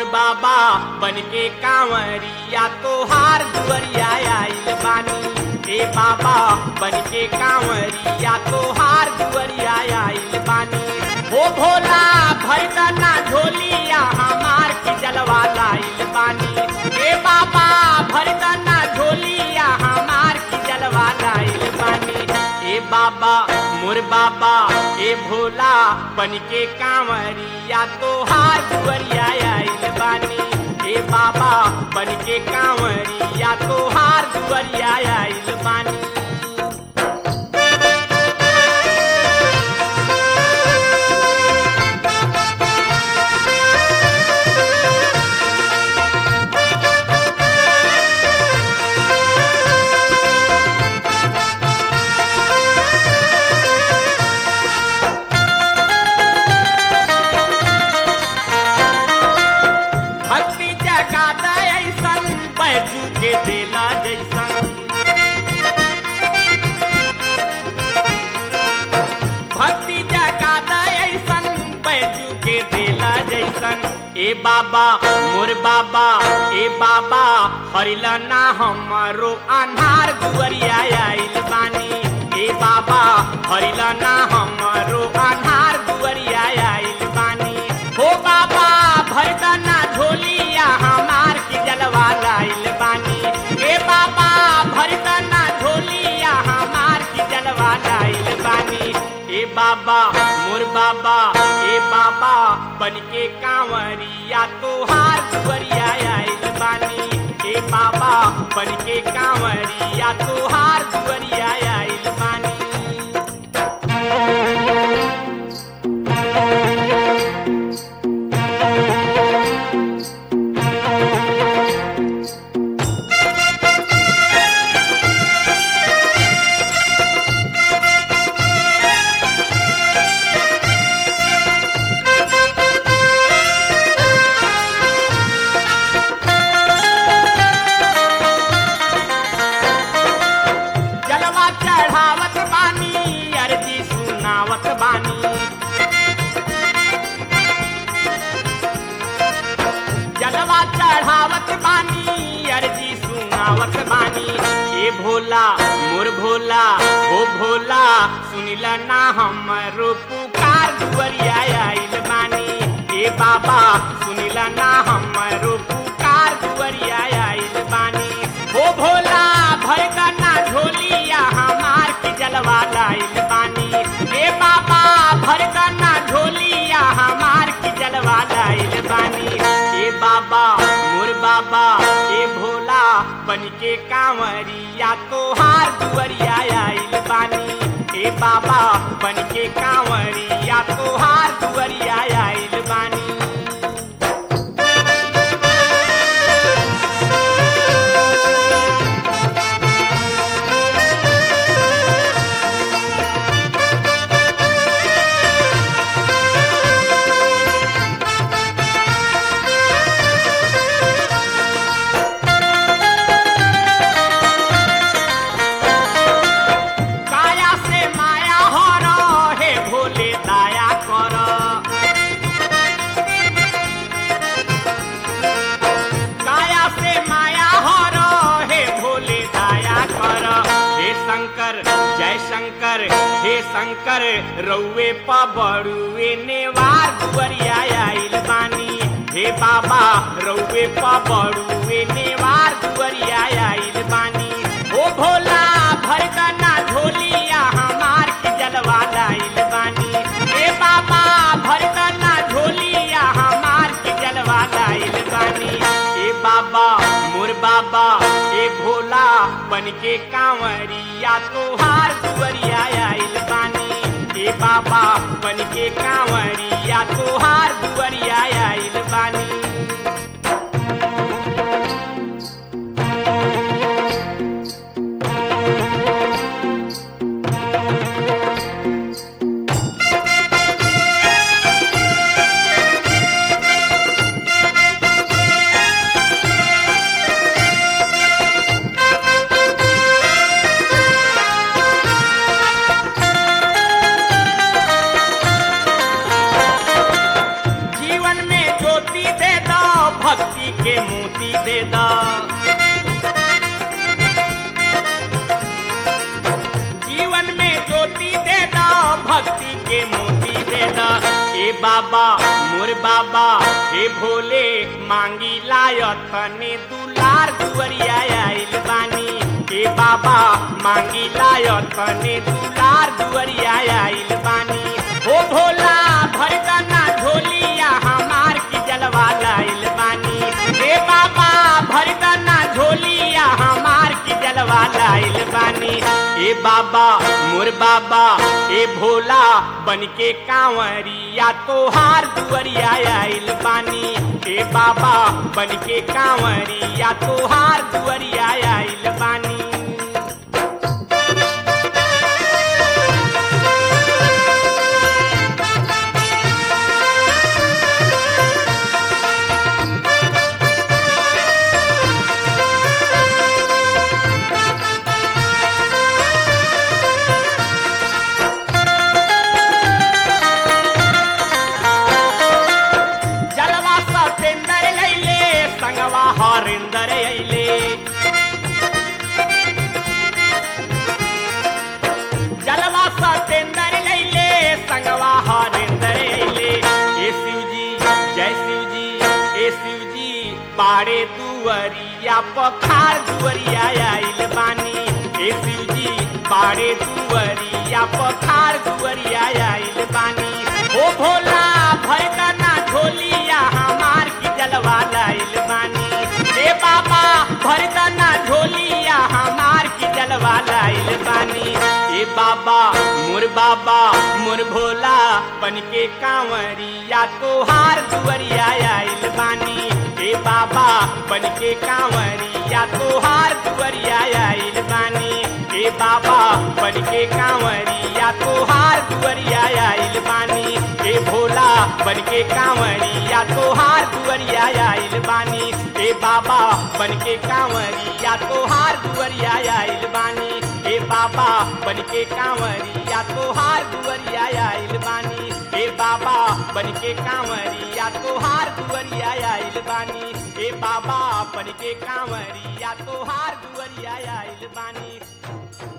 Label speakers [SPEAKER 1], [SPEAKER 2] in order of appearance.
[SPEAKER 1] बाबा बनके कांवरिया तोहार दुवरिया आइल बानी। ए बाबा बनके कांवरिया तोहार दुवरिया आइल बानी। हो भोला भैदना झोलिया हमार की जलवा लाइल बानी। ए बाबा भैदना झोलिया हमार की जलवा लाइल बानी। ए बाबा मोर बाबा ए भोला बनके कांवरिया तोहार दुवरिया आइल बानी। ए बाबा बनके कांवरिया तोहार दुवरिया आइल बानी। के देला जैसन भक्ति जगा ऐसन बैजू के देला जैसन। ए बाबा मोर बाबा ए बाबा हरिला ना हमारो अन्हार दुवरिया आइल बानी। ए बाबा हरिला ना हमारो अन्हार दुवरिया आइल बानी। हो बाबा भरदना झोलिया हमार की जलवा लाइल बानी। ए बाबा भरदना झोलिया हमार की जलवा लाइल बानी। ए बाबा मोर बाबा ए बाबा बनके कांवरिया तोहार दुवरिया आइल बानी। ए बाबा बनके कांवरिया तोहार दुवरिया आइल बानी। चढ़ावत बानी अर्जी सुनावत बानी। जलवा चढ़ावत बानी अर्जी सुनावत बानी। ए भोला मोर भोला ओ भोला सुनिला ना हमरो पुकार दुवरिया आइल बानी। ए बाबा सुनिला ना हमरो पुकार दुवरिया आइल बानी। ओ भोला भरदना झोलिया हमार की जलवा लाइल बानी। ए बाबा भरदना झोलिया हमार की जलवा लाइल बानी। ए बाबा मोर बाबा ए भोला बनके कांवरिया तोहार दुवरिया आइल बानी। ए बाबा बनके कांवरिया तोहार दुवरिया आइल बानी। शंकर हे शंकर रउए पा बड़ुए नेवार दुवरिया आइल बानी। हे बाबा रउए पा बड़ुए नेवार दुवरिया आइल बानी। ओ भोला भरदना झोलिया हमार की जलवा लाइल बानी। हे बाबा भरदना झोलिया हमार की जलवा लाइल बानी। ए बाबा मोर बाबा ए भोला बनके कांवरिया तोहार दुवरिया आइल बानी। ए बाबा बनके कांवरिया तोहार दुवरिया आइल बानी। जीवन में जो भक्ति के मोती दे दा। जीवन में ज्योति दे दा, भक्ति के मोती दे दा। ए बाबा मोर बाबा हे भोले मांगी लायत ने दुलार दुवरिया आइल बानी। ए बाबा मांगी लायत ने दुलार दुवरिया आइल बानी। ओ भोला भर दना झोलिया हमार की जलवा लाइल बानी। ए बाबा भर दना झोलिया हमार की जलवा लाइल बानी। ए बाबा मोर बाबा ए भोला बनके कांवरिया तोहार दुवरिया आइल बानी। ए बाबा बनके कांवरिया तोहार दुवरिया आइल बानी। हरिंदर अइले जलवा सतेंदर लैले संगवा हरिंदर अइले। ए शिवजी जय शिवजी ए शिवजी पाड़े दुवरिया पखार दुवरिया आइल बानी। ए शिवजी पाड़े दुवरिया पखार दुवरिया आइल बानी। ओ भोला भर दना झोलिया हमार की जलवा लाइल बानी। ए बाबा भर दना झोलिया हमार की जलवा लाइल बानी। ए बाबा मोर भोला बनके कांवरिया तोहार दुवरिया आइल बानी। ए बाबा बनके कांवरिया तोहार दुवरिया आइल बानी। ए बाबा बनके कांवरिया तोहार दुवरिया आइल बानी। ए भोला बनके कांवरिया तोहार दुवरिया आइल बानी। ए बाबा बनके कांवरिया तोहार दुवरिया आइल बानी। ए बाबा बनके कांवरिया तोहार दुवरिया आइल बानी। ए बाबा बनके कांवरिया तोहार दुवरिया आइल बानी। ए बाबा बनके कांवरिया तोहार दुवरिया आइल बानी।